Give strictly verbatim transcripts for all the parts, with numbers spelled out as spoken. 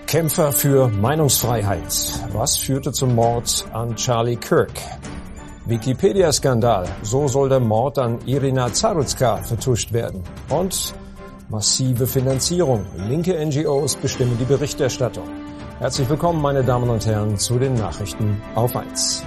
Kämpfer für Meinungsfreiheit. Was führte zum Mord an Charlie Kirk? Wikipedia-Skandal. So soll der Mord an Irina Zarutska vertuscht werden. Und massive Finanzierung. Linke N G Os bestimmen die Berichterstattung. Herzlich willkommen, meine Damen und Herren, zu den Nachrichten auf eins.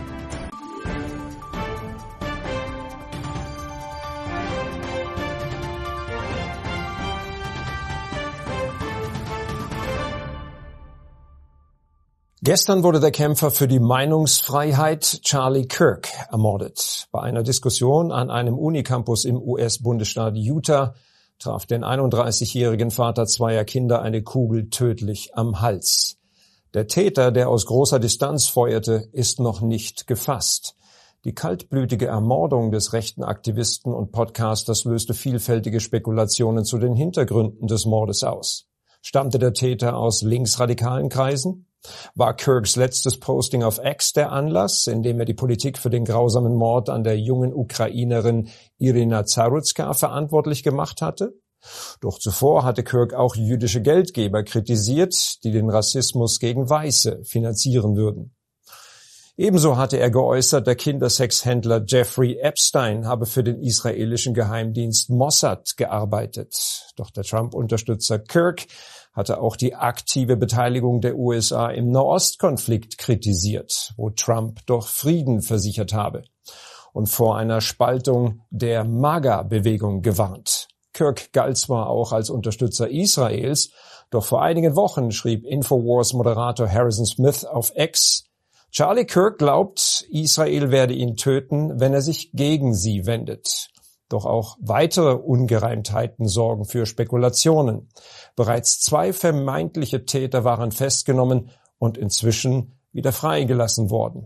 Gestern wurde der Kämpfer für die Meinungsfreiheit Charlie Kirk ermordet. Bei einer Diskussion an einem Unicampus im U S-Bundesstaat Utah traf den einunddreißigjährigen Vater zweier Kinder eine Kugel tödlich am Hals. Der Täter, der aus großer Distanz feuerte, ist noch nicht gefasst. Die kaltblütige Ermordung des rechten Aktivisten und Podcasters löste vielfältige Spekulationen zu den Hintergründen des Mordes aus. Stammte der Täter aus linksradikalen Kreisen? War Kirks letztes Posting auf X der Anlass, in dem er die Politik für den grausamen Mord an der jungen Ukrainerin Irina Zarutska verantwortlich gemacht hatte? Doch zuvor hatte Kirk auch jüdische Geldgeber kritisiert, die den Rassismus gegen Weiße finanzieren würden. Ebenso hatte er geäußert, der Kindersexhändler Jeffrey Epstein habe für den israelischen Geheimdienst Mossad gearbeitet. Doch der Trump-Unterstützer Kirk hatte auch die aktive Beteiligung der U S A im Nahostkonflikt kritisiert, wo Trump doch Frieden versichert habe, und vor einer Spaltung der MAGA-Bewegung gewarnt. Kirk galt zwar auch als Unterstützer Israels, doch vor einigen Wochen schrieb Infowars-Moderator Harrison Smith auf X: Charlie Kirk glaubt, Israel werde ihn töten, wenn er sich gegen sie wendet. Doch auch weitere Ungereimtheiten sorgen für Spekulationen. Bereits zwei vermeintliche Täter waren festgenommen und inzwischen wieder freigelassen worden.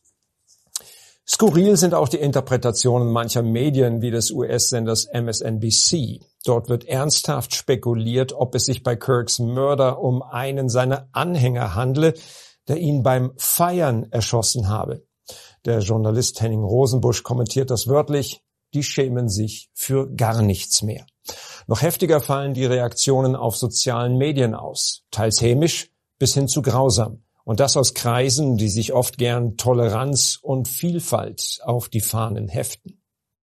Skurril sind auch die Interpretationen mancher Medien wie des U S-Senders M S N B C. Dort wird ernsthaft spekuliert, ob es sich bei Kirks Mörder um einen seiner Anhänger handle, der ihn beim Feiern erschossen habe. Der Journalist Henning Rosenbusch kommentiert das wörtlich: Die schämen sich für gar nichts mehr. Noch heftiger fallen die Reaktionen auf sozialen Medien aus, teils hämisch bis hin zu grausam. Und das aus Kreisen, die sich oft gern Toleranz und Vielfalt auf die Fahnen heften.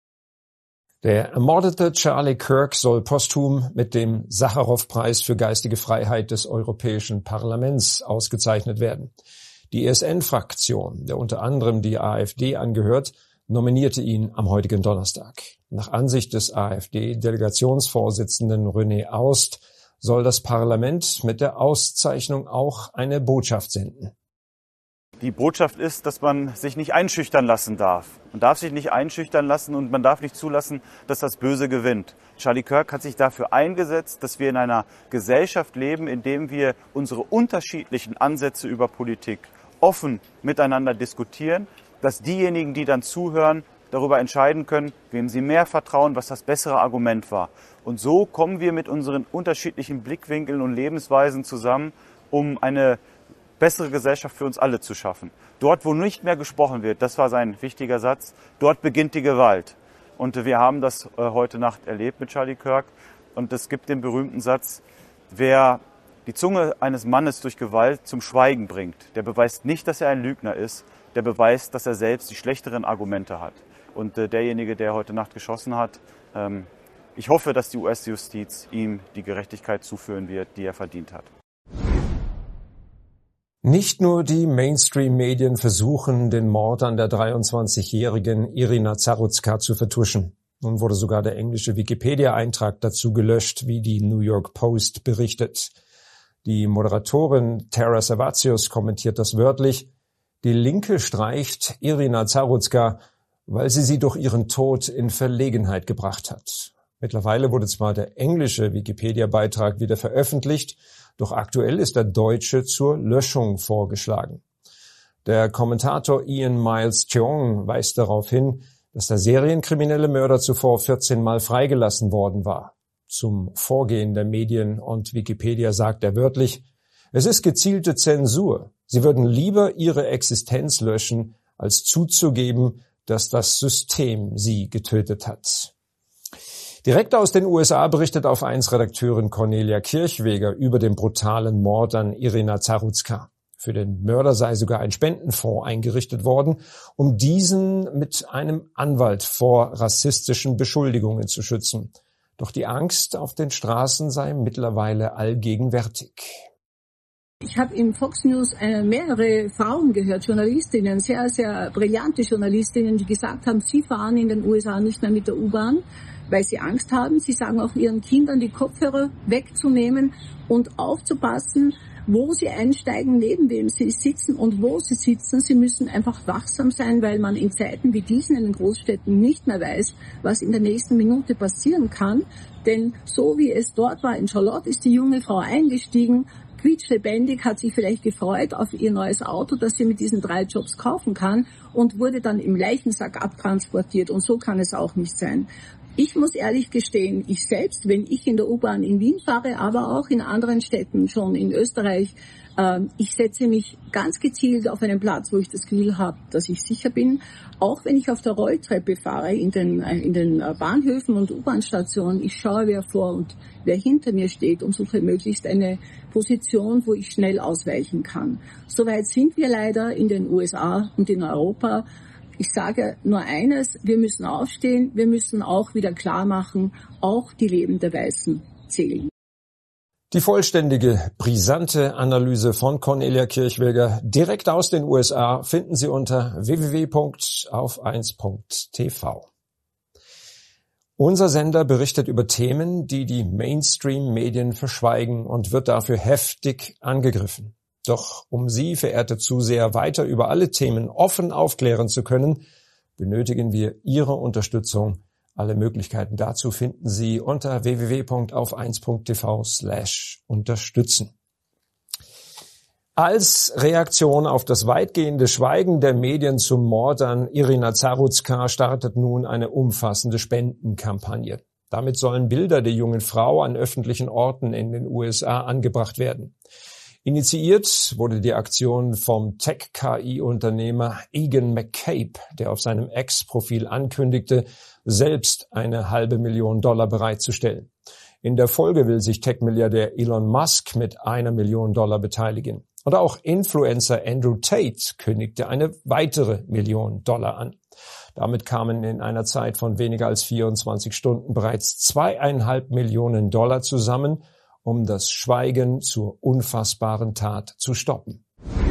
Der ermordete Charlie Kirk soll posthum mit dem Sacharow-Preis für geistige Freiheit des Europäischen Parlaments ausgezeichnet werden. Die E S N-Fraktion, der unter anderem die AfD angehört, nominierte ihn am heutigen Donnerstag. Nach Ansicht des AfD-Delegationsvorsitzenden René Aust soll das Parlament mit der Auszeichnung auch eine Botschaft senden. Die Botschaft ist, dass man sich nicht einschüchtern lassen darf. Man darf sich nicht einschüchtern lassen und man darf nicht zulassen, dass das Böse gewinnt. Charlie Kirk hat sich dafür eingesetzt, dass wir in einer Gesellschaft leben, in der wir unsere unterschiedlichen Ansätze über Politik offen miteinander diskutieren, dass diejenigen, die dann zuhören, darüber entscheiden können, wem sie mehr vertrauen, was das bessere Argument war. Und so kommen wir mit unseren unterschiedlichen Blickwinkeln und Lebensweisen zusammen, um eine bessere Gesellschaft für uns alle zu schaffen. Dort, wo nicht mehr gesprochen wird, das war sein wichtiger Satz, dort beginnt die Gewalt. Und wir haben das heute Nacht erlebt mit Charlie Kirk. Und es gibt den berühmten Satz: Wer die Zunge eines Mannes durch Gewalt zum Schweigen bringt, der beweist nicht, dass er ein Lügner ist, der beweist, dass er selbst die schlechteren Argumente hat. Und äh, derjenige, der heute Nacht geschossen hat, ähm, ich hoffe, dass die U S-Justiz ihm die Gerechtigkeit zuführen wird, die er verdient hat. Nicht nur die Mainstream-Medien versuchen, den Mord an der dreiundzwanzigjährigen Irina Zarutska zu vertuschen. Nun wurde sogar der englische Wikipedia-Eintrag dazu gelöscht, wie die New York Post berichtet. Die Moderatorin Tara Servatius kommentiert das wörtlich: Die Linke streicht Irina Zarutska, weil sie sie durch ihren Tod in Verlegenheit gebracht hat. Mittlerweile wurde zwar der englische Wikipedia-Beitrag wieder veröffentlicht, doch aktuell ist der deutsche zur Löschung vorgeschlagen. Der Kommentator Ian Miles Cheong weist darauf hin, dass der serienkriminelle Mörder zuvor vierzehn Mal freigelassen worden war. Zum Vorgehen der Medien und Wikipedia sagt er wörtlich: Es ist gezielte Zensur. Sie würden lieber ihre Existenz löschen, als zuzugeben, dass das System sie getötet hat. Direkt aus den U S A berichtet Auf eins Redakteurin Cornelia Kirchweger über den brutalen Mord an Irina Zarudska. Für den Mörder sei sogar ein Spendenfonds eingerichtet worden, um diesen mit einem Anwalt vor rassistischen Beschuldigungen zu schützen. Doch die Angst auf den Straßen sei mittlerweile allgegenwärtig. Ich habe in Fox News äh, mehrere Frauen gehört, Journalistinnen, sehr, sehr brillante Journalistinnen, die gesagt haben, sie fahren in den U S A nicht mehr mit der U-Bahn, weil sie Angst haben. Sie sagen auch ihren Kindern, die Kopfhörer wegzunehmen und aufzupassen, wo sie einsteigen, neben wem sie sitzen und wo sie sitzen. Sie müssen einfach wachsam sein, weil man in Zeiten wie diesen in den Großstädten nicht mehr weiß, was in der nächsten Minute passieren kann. Denn so wie es dort war in Charlotte, ist die junge Frau eingestiegen, quietschlebendig, hat sich vielleicht gefreut auf ihr neues Auto, das sie mit diesen drei Jobs kaufen kann und wurde dann im Leichensack abtransportiert. Und so kann es auch nicht sein. Ich muss ehrlich gestehen, ich selbst, wenn ich in der U-Bahn in Wien fahre, aber auch in anderen Städten, schon in Österreich, äh, ich setze mich ganz gezielt auf einen Platz, wo ich das Gefühl habe, dass ich sicher bin. Auch wenn ich auf der Rolltreppe fahre, in den, in den Bahnhöfen und U-Bahn-Stationen, ich schaue, wer vor und wer hinter mir steht und suche möglichst eine Position, wo ich schnell ausweichen kann. Soweit sind wir leider in den U S A und in Europa. Ich sage nur eines, wir müssen aufstehen, wir müssen auch wieder klar machen, auch die Leben der Weißen zählen. Die vollständige, brisante Analyse von Cornelia Kirchweger direkt aus den U S A finden Sie unter w w w punkt auf eins punkt t v. Unser Sender berichtet über Themen, die die Mainstream-Medien verschweigen und wird dafür heftig angegriffen. Doch um Sie, verehrte Zuseher, weiter über alle Themen offen aufklären zu können, benötigen wir Ihre Unterstützung. Alle Möglichkeiten dazu finden Sie unter w w w punkt auf eins punkt t v slash unterstützen. Als Reaktion auf das weitgehende Schweigen der Medien zum Mord an Irina Zarudska startet nun eine umfassende Spendenkampagne. Damit sollen Bilder der jungen Frau an öffentlichen Orten in den U S A angebracht werden. Initiiert wurde die Aktion vom Tech-K I-Unternehmer Egan McCabe, der auf seinem X-Profil ankündigte, selbst eine halbe Million Dollar bereitzustellen. In der Folge will sich Tech-Milliardär Elon Musk mit einer Million Dollar beteiligen. Und auch Influencer Andrew Tate kündigte eine weitere Million Dollar an. Damit kamen in einer Zeit von weniger als vierundzwanzig Stunden bereits zweieinhalb Millionen Dollar zusammen, um das Schweigen zur unfassbaren Tat zu stoppen.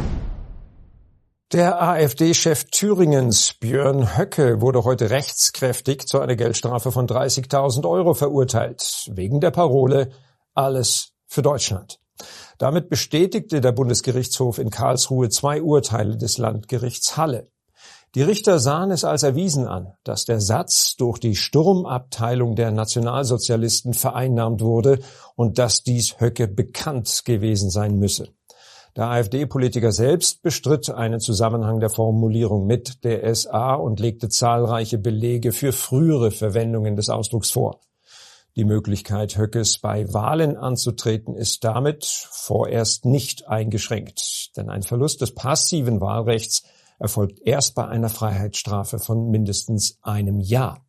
Der AfD-Chef Thüringens, Björn Höcke, wurde heute rechtskräftig zu einer Geldstrafe von dreißigtausend Euro verurteilt, wegen der Parole »Alles für Deutschland«. Damit bestätigte der Bundesgerichtshof in Karlsruhe zwei Urteile des Landgerichts Halle. Die Richter sahen es als erwiesen an, dass der Satz durch die Sturmabteilung der Nationalsozialisten vereinnahmt wurde und dass dies Höcke bekannt gewesen sein müsse. Der AfD-Politiker selbst bestritt einen Zusammenhang der Formulierung mit der S A und legte zahlreiche Belege für frühere Verwendungen des Ausdrucks vor. Die Möglichkeit, Höckes bei Wahlen anzutreten, ist damit vorerst nicht eingeschränkt, denn ein Verlust des passiven Wahlrechts erfolgt erst bei einer Freiheitsstrafe von mindestens einem Jahr.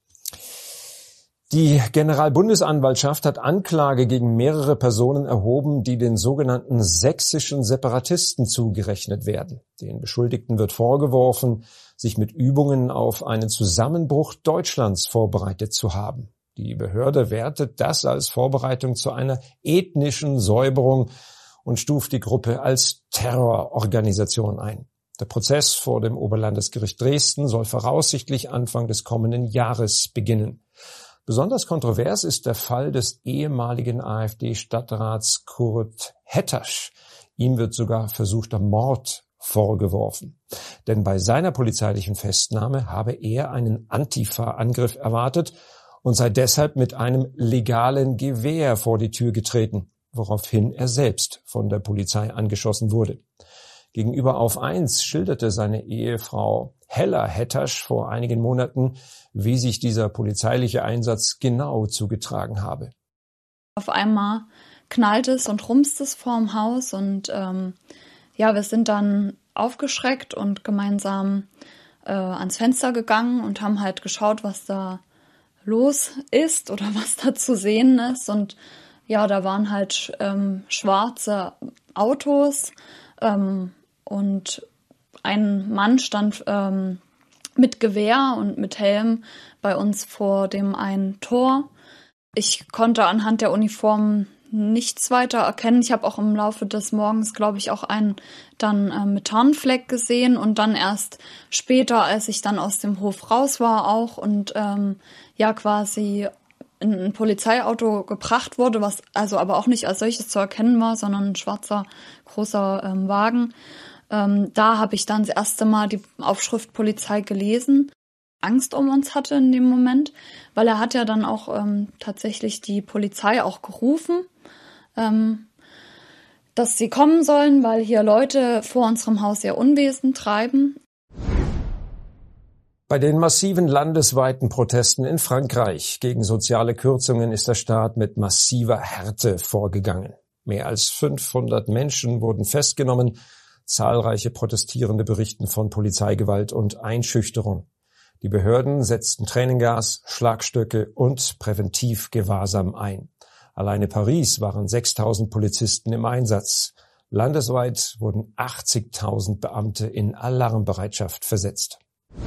Die Generalbundesanwaltschaft hat Anklage gegen mehrere Personen erhoben, die den sogenannten sächsischen Separatisten zugerechnet werden. Den Beschuldigten wird vorgeworfen, sich mit Übungen auf einen Zusammenbruch Deutschlands vorbereitet zu haben. Die Behörde wertet das als Vorbereitung zu einer ethnischen Säuberung und stuft die Gruppe als Terrororganisation ein. Der Prozess vor dem Oberlandesgericht Dresden soll voraussichtlich Anfang des kommenden Jahres beginnen. Besonders kontrovers ist der Fall des ehemaligen AfD-Stadtrats Kurt Hettasch. Ihm wird sogar versuchter Mord vorgeworfen. Denn bei seiner polizeilichen Festnahme habe er einen Antifa-Angriff erwartet und sei deshalb mit einem legalen Gewehr vor die Tür getreten, woraufhin er selbst von der Polizei angeschossen wurde. Gegenüber Auf eins schilderte seine Ehefrau Hella Hettasch vor einigen Monaten, wie sich dieser polizeiliche Einsatz genau zugetragen habe. Auf einmal knallt es und rumst es vorm Haus und ähm, ja, wir sind dann aufgeschreckt und gemeinsam äh, ans Fenster gegangen und haben halt geschaut, was da los ist oder was da zu sehen ist. Und ja, da waren halt ähm, schwarze Autos ähm, und ein Mann stand ähm, mit Gewehr und mit Helm bei uns vor dem einen Tor. Ich konnte anhand der Uniformen nichts weiter erkennen. Ich habe auch im Laufe des Morgens, glaube ich, auch einen dann äh, mit Tarnfleck gesehen und dann erst später, als ich dann aus dem Hof raus war auch und ähm, ja quasi in ein Polizeiauto gebracht wurde, was also aber auch nicht als solches zu erkennen war, sondern ein schwarzer, großer ähm, Wagen. Ähm, da habe ich dann das erste Mal die Aufschrift Polizei gelesen. Angst um uns hatte in dem Moment, weil er hat ja dann auch ähm, tatsächlich die Polizei auch gerufen, ähm, dass sie kommen sollen, weil hier Leute vor unserem Haus ihr Unwesen treiben. Bei den massiven landesweiten Protesten in Frankreich gegen soziale Kürzungen ist der Staat mit massiver Härte vorgegangen. Mehr als fünfhundert Menschen wurden festgenommen. Zahlreiche Protestierende berichten von Polizeigewalt und Einschüchterung. Die Behörden setzten Tränengas, Schlagstöcke und Präventivgewahrsam ein. Alleine Paris waren sechstausend Polizisten im Einsatz. Landesweit wurden achtzigtausend Beamte in Alarmbereitschaft versetzt.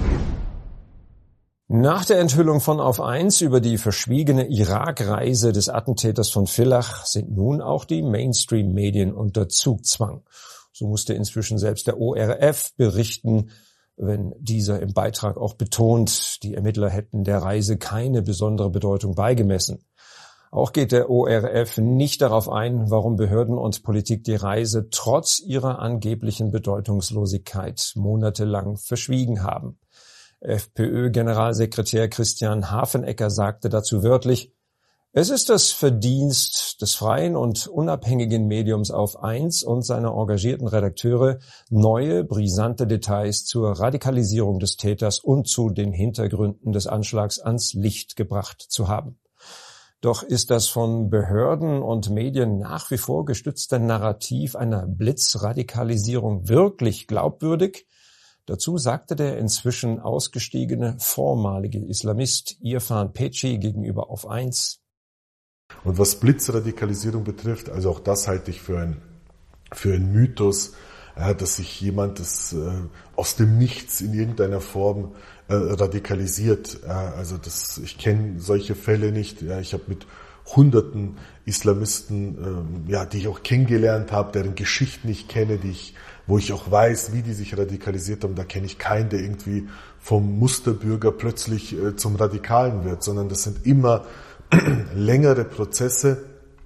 Nach der Enthüllung von Auf eins über die verschwiegene Irak-Reise des Attentäters von Villach sind nun auch die Mainstream-Medien unter Zugzwang. So musste inzwischen selbst der O R F berichten, wenn dieser im Beitrag auch betont, die Ermittler hätten der Reise keine besondere Bedeutung beigemessen. Auch geht der O R F nicht darauf ein, warum Behörden und Politik die Reise trotz ihrer angeblichen Bedeutungslosigkeit monatelang verschwiegen haben. FPÖ-Generalsekretär Christian Hafenecker sagte dazu wörtlich: Es ist das Verdienst des freien und unabhängigen Mediums Auf eins und seiner engagierten Redakteure, neue, brisante Details zur Radikalisierung des Täters und zu den Hintergründen des Anschlags ans Licht gebracht zu haben. Doch ist das von Behörden und Medien nach wie vor gestützte Narrativ einer Blitzradikalisierung wirklich glaubwürdig? Dazu sagte der inzwischen ausgestiegene vormalige Islamist Irfan Peci gegenüber Auf eins: Und was Blitzradikalisierung betrifft, also auch das halte ich für ein, für ein Mythos, äh, dass sich jemand das, äh, aus dem Nichts in irgendeiner Form äh, radikalisiert. Äh, also das, ich kenne solche Fälle nicht. Ja, ich habe mit hunderten Islamisten, äh, ja, die ich auch kennengelernt habe, deren Geschichten ich kenne, die ich, wo ich auch weiß, wie die sich radikalisiert haben. Da kenne ich keinen, der irgendwie vom Musterbürger plötzlich äh, zum Radikalen wird, sondern das sind immer längere Prozesse,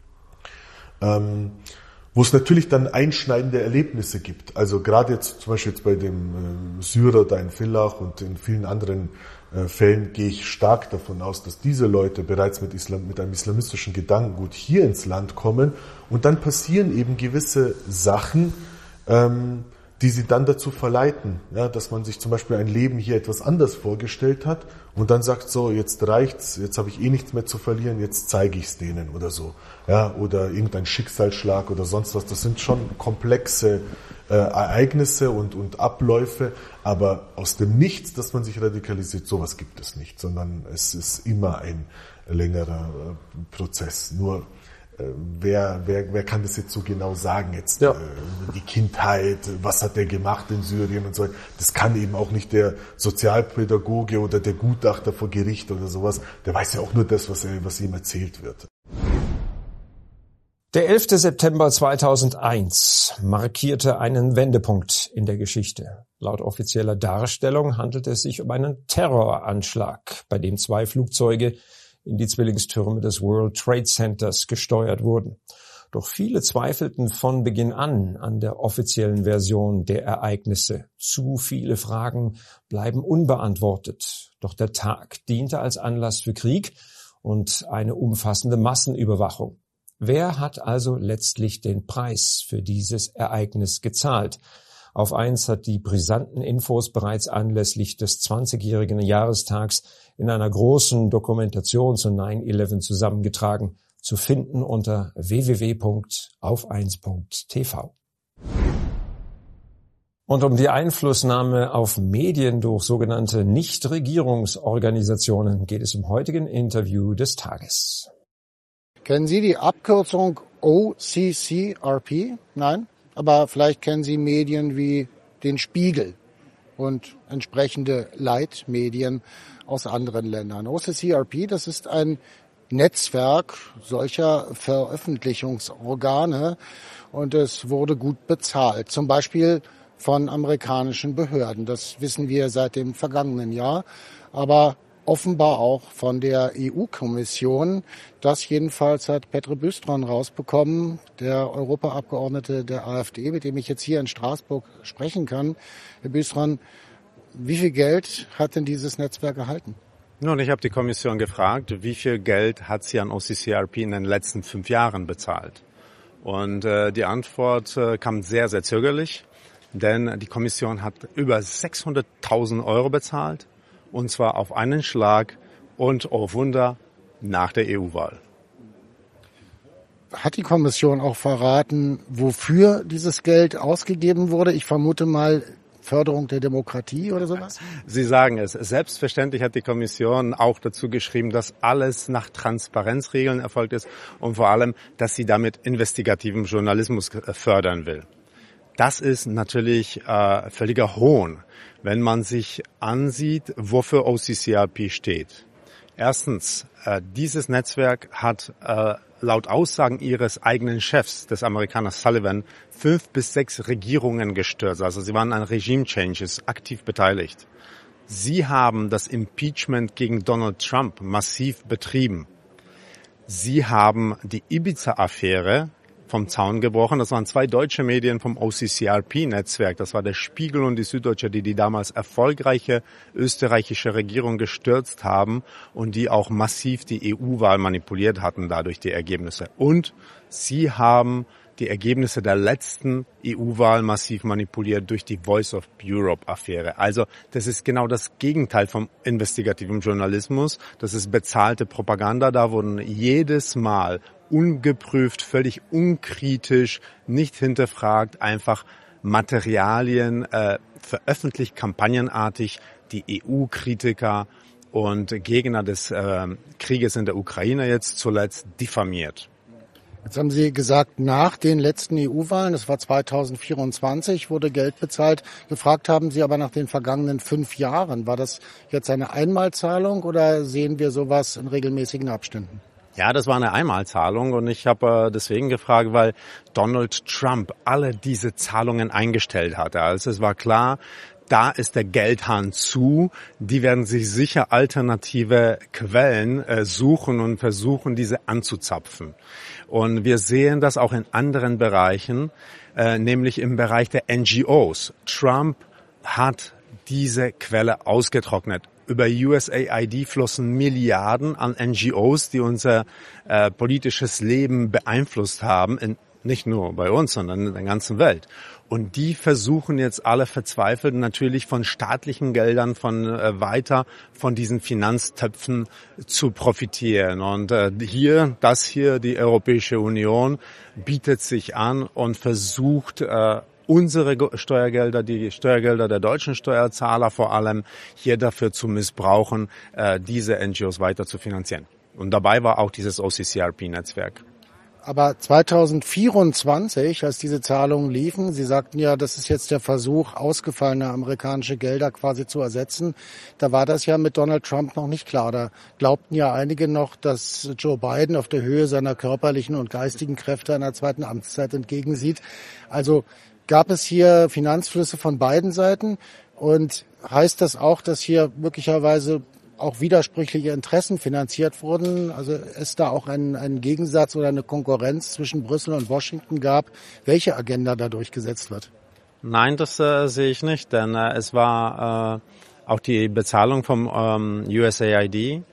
ähm, wo es natürlich dann einschneidende Erlebnisse gibt. Also gerade jetzt zum Beispiel jetzt bei dem äh, Syrer da in Villach und in vielen anderen äh, Fällen gehe ich stark davon aus, dass diese Leute bereits mit, Islam, mit einem islamistischen Gedankengut hier ins Land kommen und dann passieren eben gewisse Sachen, ähm, die sie dann dazu verleiten, ja, dass man sich zum Beispiel ein Leben hier etwas anders vorgestellt hat und dann sagt, so, jetzt reicht's, jetzt habe ich eh nichts mehr zu verlieren, jetzt zeige ich's denen oder so. Ja, oder irgendein Schicksalsschlag oder sonst was. Das sind schon komplexe äh, Ereignisse und, und Abläufe, aber aus dem Nichts, dass man sich radikalisiert, sowas gibt es nicht, sondern es ist immer ein längerer äh, Prozess. Nur Wer, wer, wer kann das jetzt so genau sagen? Jetzt ja. äh, die Kindheit, was hat der gemacht in Syrien und so. Das kann eben auch nicht der Sozialpädagoge oder der Gutachter vor Gericht oder sowas. Der weiß ja auch nur das, was, er, was ihm erzählt wird. Der elfte September zweitausendeins markierte einen Wendepunkt in der Geschichte. Laut offizieller Darstellung handelte es sich um einen Terroranschlag, bei dem zwei Flugzeuge in die Zwillingstürme des World Trade Centers gesteuert wurden. Doch viele zweifelten von Beginn an an der offiziellen Version der Ereignisse. Zu viele Fragen bleiben unbeantwortet. Doch der Tag diente als Anlass für Krieg und eine umfassende Massenüberwachung. Wer hat also letztlich den Preis für dieses Ereignis gezahlt? Auf eins hat die brisanten Infos bereits anlässlich des zwanzigjährigen Jahrestags in einer großen Dokumentation zu nine eleven zusammengetragen, zu finden unter w w w punkt auf eins punkt t v. Und um die Einflussnahme auf Medien durch sogenannte Nichtregierungsorganisationen geht es im heutigen Interview des Tages. Kennen Sie die Abkürzung O C C R P? Nein? Aber vielleicht kennen Sie Medien wie den Spiegel und entsprechende Leitmedien aus anderen Ländern. O C C R P, das ist ein Netzwerk solcher Veröffentlichungsorgane und es wurde gut bezahlt. Zum Beispiel von amerikanischen Behörden. Das wissen wir seit dem vergangenen Jahr. Aber offenbar auch von der E U-Kommission. Das jedenfalls hat Petr Bystron rausbekommen, der Europaabgeordnete der AfD, mit dem ich jetzt hier in Straßburg sprechen kann. Herr Bystron, wie viel Geld hat denn dieses Netzwerk erhalten? Nun, ich habe die Kommission gefragt, wie viel Geld hat sie an O C C R P in den letzten fünf Jahren bezahlt? Und äh, die Antwort äh, kam sehr, sehr zögerlich, denn die Kommission hat über sechshunderttausend Euro bezahlt. Und zwar auf einen Schlag und, oh Wunder, nach der E U-Wahl. Hat die Kommission auch verraten, wofür dieses Geld ausgegeben wurde? Ich vermute mal Förderung der Demokratie oder sowas? Sie sagen es. Selbstverständlich hat die Kommission auch dazu geschrieben, dass alles nach Transparenzregeln erfolgt ist und vor allem, dass sie damit investigativen Journalismus fördern will. Das ist natürlich äh, völliger Hohn, wenn man sich ansieht, wofür O C C R P steht. Erstens, äh, dieses Netzwerk hat äh, laut Aussagen ihres eigenen Chefs, des Amerikaners Sullivan, fünf bis sechs Regierungen gestürzt. Also sie waren an Regime Changes aktiv beteiligt. Sie haben das Impeachment gegen Donald Trump massiv betrieben. Sie haben die Ibiza-Affäre vom Zaun gebrochen. Das waren zwei deutsche Medien vom O C C R P-Netzwerk. Das war der Spiegel und die Süddeutsche, die die damals erfolgreiche österreichische Regierung gestürzt haben und die auch massiv die E U-Wahl manipuliert hatten, dadurch die Ergebnisse. Und sie haben die Ergebnisse der letzten E U-Wahl massiv manipuliert durch die Voice of Europe-Affäre. Also das ist genau das Gegenteil vom investigativen Journalismus. Das ist bezahlte Propaganda. Da wurden jedes Mal ungeprüft, völlig unkritisch, nicht hinterfragt, einfach Materialien äh, veröffentlicht, kampagnenartig, die E U-Kritiker und Gegner des äh, Krieges in der Ukraine jetzt zuletzt diffamiert. Jetzt haben Sie gesagt, nach den letzten E U-Wahlen, das war zweitausendvierundzwanzig, wurde Geld bezahlt. Gefragt haben Sie aber nach den vergangenen fünf Jahren. War das jetzt eine Einmalzahlung oder sehen wir sowas in regelmäßigen Abständen? Ja, das war eine Einmalzahlung und ich habe äh, deswegen gefragt, weil Donald Trump alle diese Zahlungen eingestellt hatte. Also es war klar, da ist der Geldhahn zu. Die werden sich sicher alternative Quellen äh, suchen und versuchen, diese anzuzapfen. Und wir sehen das auch in anderen Bereichen, äh, nämlich im Bereich der N G Os. Trump hat diese Quelle ausgetrocknet. Über U S A I D flossen Milliarden an N G Os, die unser äh, politisches Leben beeinflusst haben, in, nicht nur bei uns, sondern in der ganzen Welt. Und die versuchen jetzt alle verzweifelt natürlich von staatlichen Geldern von äh, weiter von diesen Finanztöpfen zu profitieren. Und äh, hier, das hier, die Europäische Union bietet sich an und versucht, äh, unsere Steuergelder, die Steuergelder der deutschen Steuerzahler vor allem, hier dafür zu missbrauchen, äh, diese N G Os weiter zu finanzieren. Und dabei war auch dieses O C C R P-Netzwerk. Aber zweitausendvierundzwanzig, als diese Zahlungen liefen, Sie sagten ja, das ist jetzt der Versuch, ausgefallene amerikanische Gelder quasi zu ersetzen. Da war das ja mit Donald Trump noch nicht klar. Da glaubten ja einige noch, dass Joe Biden auf der Höhe seiner körperlichen und geistigen Kräfte einer zweiten Amtszeit entgegensieht. Also gab es hier Finanzflüsse von beiden Seiten? Und heißt das auch, dass hier möglicherweise auch widersprüchliche Interessen finanziert wurden, also es da auch einen, einen Gegensatz oder eine Konkurrenz zwischen Brüssel und Washington gab, welche Agenda da durchgesetzt wird? Nein, das äh, sehe ich nicht, denn äh, es war äh, auch die Bezahlung vom ähm, U S A I D.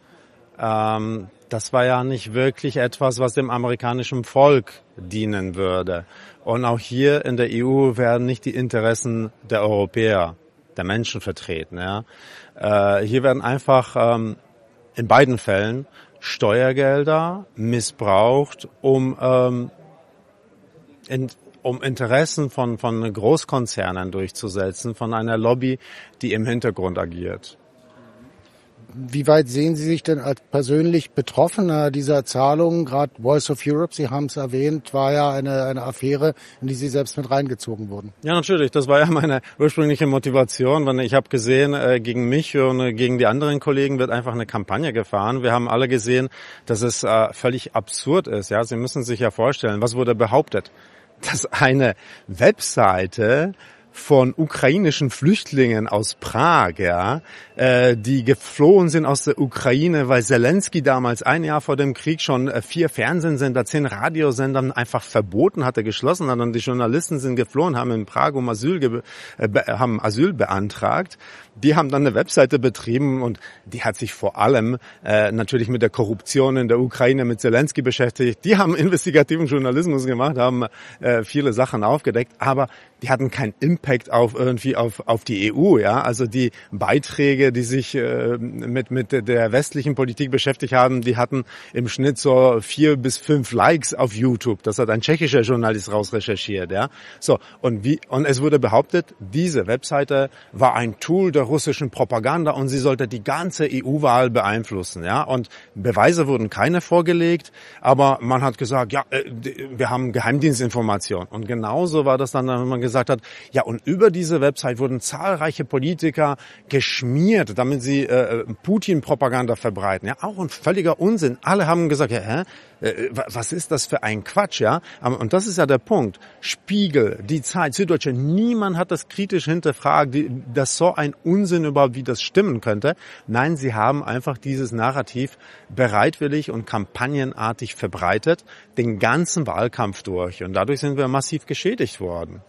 Ähm, das war ja nicht wirklich etwas, was dem amerikanischen Volk dienen würde. Und auch hier in der E U werden nicht die Interessen der Europäer, der Menschen vertreten. Ja. Äh, hier werden einfach ähm, in beiden Fällen Steuergelder missbraucht, um ähm, in um Interessen von, von Großkonzernen durchzusetzen, von einer Lobby, die im Hintergrund agiert. Wie weit sehen Sie sich denn als persönlich Betroffener dieser Zahlungen? Gerade Voice of Europe, Sie haben es erwähnt, war ja eine, eine Affäre, in die Sie selbst mit reingezogen wurden. Ja, natürlich. Das war ja meine ursprüngliche Motivation. Weil ich habe gesehen, äh, gegen mich und äh, gegen die anderen Kollegen wird einfach eine Kampagne gefahren. Wir haben alle gesehen, dass es äh, völlig absurd ist. Ja, Sie müssen sich ja vorstellen, was wurde behauptet? Dass eine Webseite von ukrainischen Flüchtlingen aus Prag, ja, äh, die geflohen sind aus der Ukraine, weil Zelensky damals ein Jahr vor dem Krieg schon äh, vier Fernsehsender, zehn Radiosender einfach verboten hatte, geschlossen hat, und die Journalisten sind geflohen, haben in Prag um Asyl, ge- äh, be- haben Asyl beantragt. Die haben dann eine Webseite betrieben und die hat sich vor allem äh, natürlich mit der Korruption in der Ukraine mit Zelensky beschäftigt. Die haben investigativen Journalismus gemacht, haben äh, viele Sachen aufgedeckt, aber die hatten keinen Impact auf irgendwie auf auf die E U, ja. Also die Beiträge, die sich äh, mit mit der westlichen Politik beschäftigt haben, die hatten im Schnitt so vier bis fünf Likes auf YouTube. Das hat ein tschechischer Journalist raus recherchiert, ja. So, und wie und es wurde behauptet, diese Webseite war ein Tool der russischen Propaganda und sie sollte die ganze E U-Wahl beeinflussen, ja. Und Beweise wurden keine vorgelegt, aber man hat gesagt, ja, wir haben Geheimdienstinformationen. Und genauso war das dann, wenn man gesagt hat, ja, und über diese Website wurden zahlreiche Politiker geschmiert, damit sie äh, Putin-Propaganda verbreiten. Ja, auch ein völliger Unsinn. Alle haben gesagt, ja, hä? Was ist das für ein Quatsch, ja? Und das ist ja der Punkt. Spiegel, die Zeit, Süddeutsche, niemand hat das kritisch hinterfragt, dass so ein Unsinn überhaupt, wie das stimmen könnte. Nein, sie haben einfach dieses Narrativ bereitwillig und kampagnenartig verbreitet, den ganzen Wahlkampf durch. Und dadurch sind wir massiv geschädigt worden.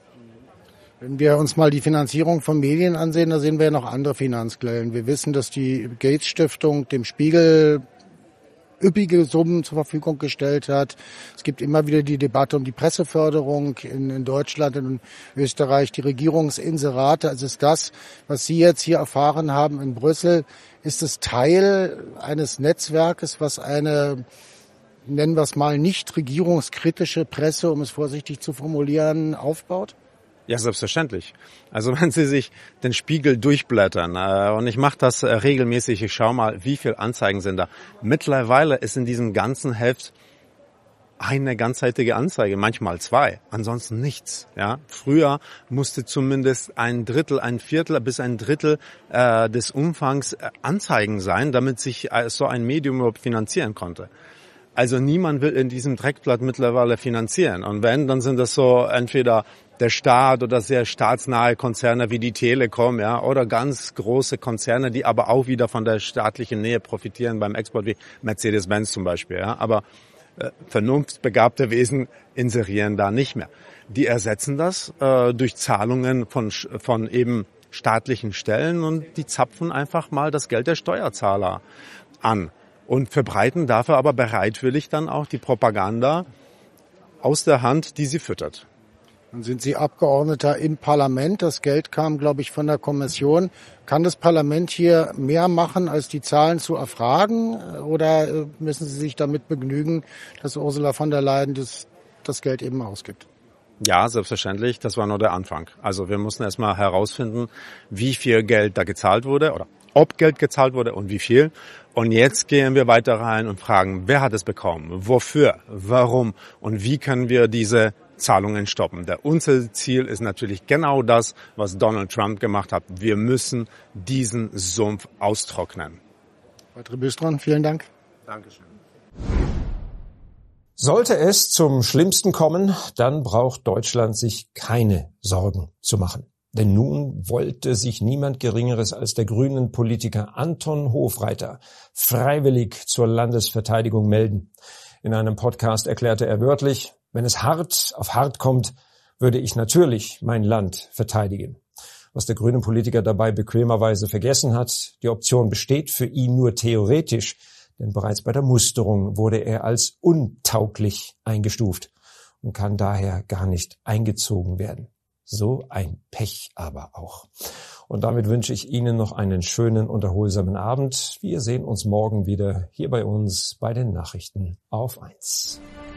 Wenn wir uns mal die Finanzierung von Medien ansehen, da sehen wir ja noch andere Finanzquellen. Wir wissen, dass die Gates-Stiftung dem Spiegel üppige Summen zur Verfügung gestellt hat. Es gibt immer wieder die Debatte um die Presseförderung in, in Deutschland, in Österreich, die Regierungsinserate. Also ist das, was Sie jetzt hier erfahren haben in Brüssel, ist es Teil eines Netzwerkes, was eine, nennen wir es mal, nicht regierungskritische Presse, um es vorsichtig zu formulieren, aufbaut? Ja, selbstverständlich. Also wenn Sie sich den Spiegel durchblättern, äh, und ich mache das äh, regelmäßig, ich schaue mal, wie viele Anzeigen sind da. Mittlerweile ist in diesem ganzen Heft eine ganzseitige Anzeige, manchmal zwei, ansonsten nichts. Ja, früher musste zumindest ein Drittel, ein Viertel bis ein Drittel äh, des Umfangs äh, Anzeigen sein, damit sich äh, so ein Medium überhaupt finanzieren konnte. Also niemand will in diesem Dreckblatt mittlerweile finanzieren. Und wenn, dann sind das so entweder der Staat oder sehr staatsnahe Konzerne wie die Telekom, ja, oder ganz große Konzerne, die aber auch wieder von der staatlichen Nähe profitieren beim Export, wie Mercedes-Benz zum Beispiel, ja. Aber äh, vernunftbegabte Wesen inserieren da nicht mehr. Die ersetzen das äh, durch Zahlungen von von eben staatlichen Stellen und die zapfen einfach mal das Geld der Steuerzahler an. Und verbreiten dafür aber bereitwillig dann auch die Propaganda aus der Hand, die sie füttert. Dann sind Sie Abgeordneter im Parlament. Das Geld kam, glaube ich, von der Kommission. Kann das Parlament hier mehr machen, als die Zahlen zu erfragen? Oder müssen Sie sich damit begnügen, dass Ursula von der Leyen das, das Geld eben ausgibt? Ja, selbstverständlich. Das war nur der Anfang. Also wir mussten erstmal herausfinden, wie viel Geld da gezahlt wurde oder ob Geld gezahlt wurde und wie viel. Und jetzt gehen wir weiter rein und fragen, wer hat es bekommen, wofür, warum und wie können wir diese Zahlungen stoppen. Der, unser Ziel ist natürlich genau das, was Donald Trump gemacht hat. Wir müssen diesen Sumpf austrocknen. Walter Büstron, vielen Dank. Dankeschön. Sollte es zum Schlimmsten kommen, dann braucht Deutschland sich keine Sorgen zu machen. Denn nun wollte sich niemand Geringeres als der grünen Politiker Anton Hofreiter freiwillig zur Landesverteidigung melden. In einem Podcast erklärte er wörtlich, wenn es hart auf hart kommt, würde ich natürlich mein Land verteidigen. Was der grüne Politiker dabei bequemerweise vergessen hat, die Option besteht für ihn nur theoretisch, denn bereits bei der Musterung wurde er als untauglich eingestuft und kann daher gar nicht eingezogen werden. So ein Pech aber auch. Und damit wünsche ich Ihnen noch einen schönen und erholsamen Abend. Wir sehen uns morgen wieder hier bei uns bei den Nachrichten auf eins.